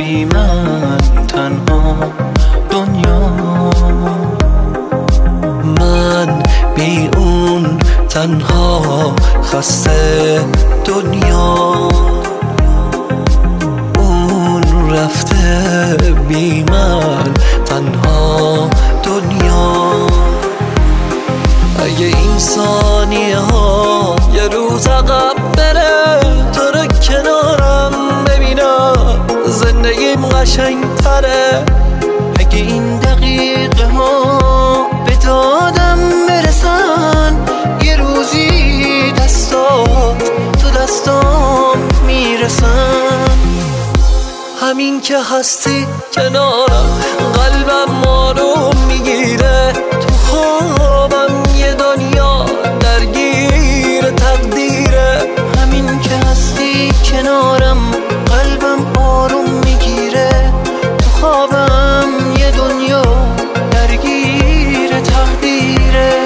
بی من تنها دنیا، من بی اون تنها خسته دنیا، اون رفته بی من تنها دنیا. اگه این ثانیه ها یه روز عقب بره، تو رو کنارم ببینم زندگیم قشنگ تره. اگه این دقیقه ها به دادم برسن، یه روزی دستات تو دستام میرسن. همین که هستی کنارم قلبم آروم میگیره، تو خوابم یه دنیا درگیر تقدیره. همین که هستی کنارم قلبم آروم میگیره، تو خوابم یه دنیا درگیر تقدیره.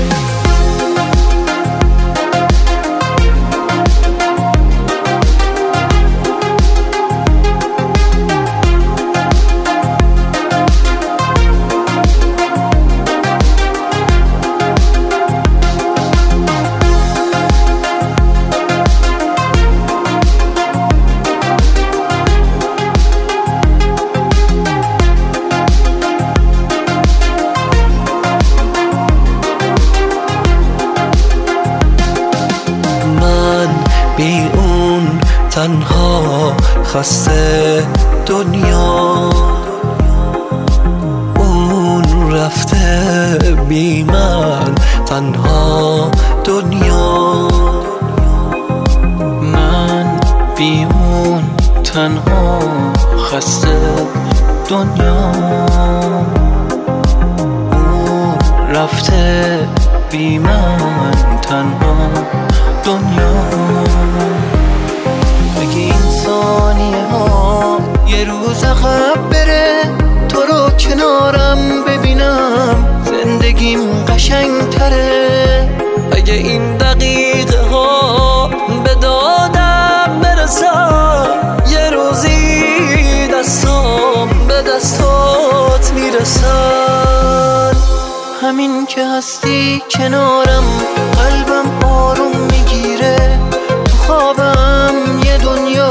بی اون تنها خسته دنیا، اون رفته بی من تنها دنیا، من بی اون تنها خسته دنیا، اون رفته بی من تنها دنیا. اگه این ثانیه ها یه روز عقب بره، تو رو کنارم ببینم زندگیم قشنگ تره. اگه این دقیقه ها به دادم برسن، یه روزی دستام به دستات میرسن. همین که هستی کنارم قلبم آروم میگیره، تو خوابم یه دنیا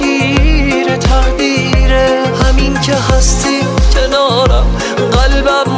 درگیر تقدیره. همین که هستی کنارم قلبم